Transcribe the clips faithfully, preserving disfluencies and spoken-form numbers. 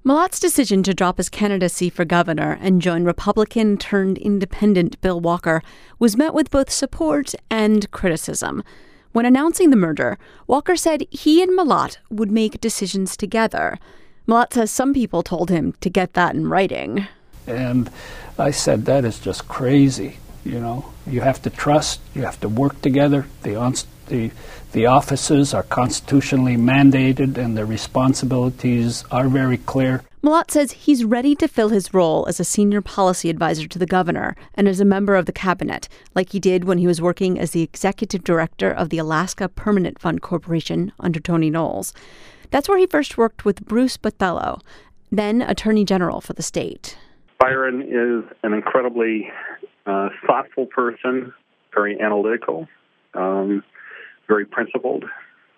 Malot's decision to drop his candidacy for governor and join Republican-turned-independent Bill Walker was met with both support and criticism. When announcing the merger, Walker said he and Malott would make decisions together. Malott says some people told him to get that in writing. And I said, that is just crazy. You know, you have to trust, you have to work together. The, on- the, the offices are constitutionally mandated and the responsibilities are very clear. Malott says he's ready to fill his role as a senior policy advisor to the governor and as a member of the cabinet, like he did when he was working as the executive director of the Alaska Permanent Fund Corporation under Tony Knowles. That's where he first worked with Bruce Botelho, then Attorney General for the state. Byron is an incredibly uh, thoughtful person, very analytical, um, very principled,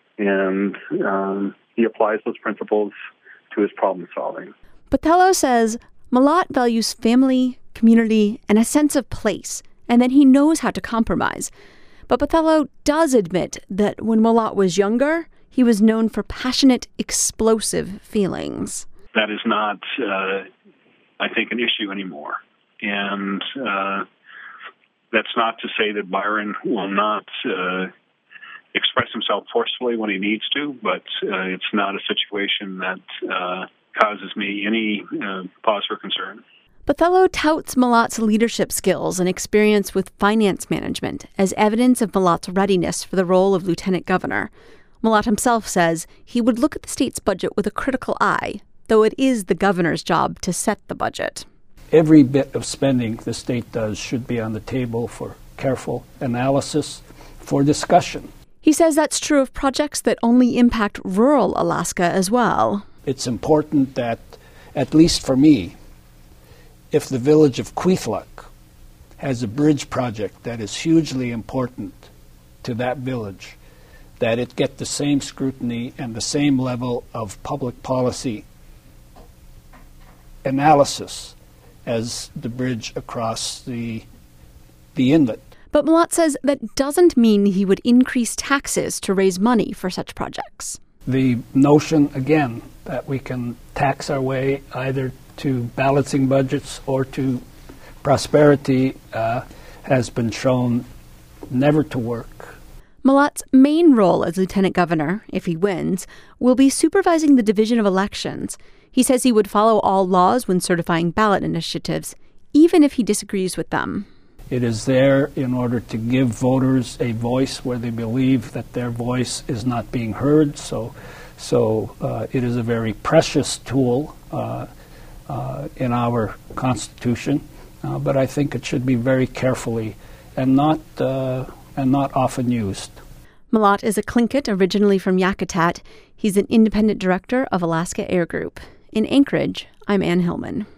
and um, he applies those principles to his problem solving. Botelho says Malott values family, community, and a sense of place, and that he knows how to compromise. But Botelho does admit that when Malott was younger, he was known for passionate, explosive feelings. That is not, uh, I think, an issue anymore. And uh, that's not to say that Byron will not uh, express himself forcefully when he needs to, but uh, it's not a situation that uh, causes me any uh, pause for concern. Botelho touts Malott's leadership skills and experience with finance management as evidence of Malott's readiness for the role of lieutenant governor. Malott himself says he would look at the state's budget with a critical eye, though it is the governor's job to set the budget. Every bit of spending the state does should be on the table for careful analysis, for discussion. He says that's true of projects that only impact rural Alaska as well. It's important that, at least for me, if the village of Kwethluk has a bridge project that is hugely important to that village, that it get the same scrutiny and the same level of public policy analysis as the bridge across the the inlet. But Malott says that doesn't mean he would increase taxes to raise money for such projects. The notion, again, that we can tax our way either to balancing budgets or to prosperity uh, has been shown never to work. Malott's main role as lieutenant governor, if he wins, will be supervising the division of elections. He says he would follow all laws when certifying ballot initiatives, even if he disagrees with them. It is there in order to give voters a voice where they believe that their voice is not being heard. So, so uh, it is a very precious tool uh, uh, in our Constitution, uh, but I think it should be very carefully and not uh, and not often used. Malott is a Tlingit originally from Yakutat. He's an independent director of Alaska Air Group. In Anchorage, I'm Ann Hillman.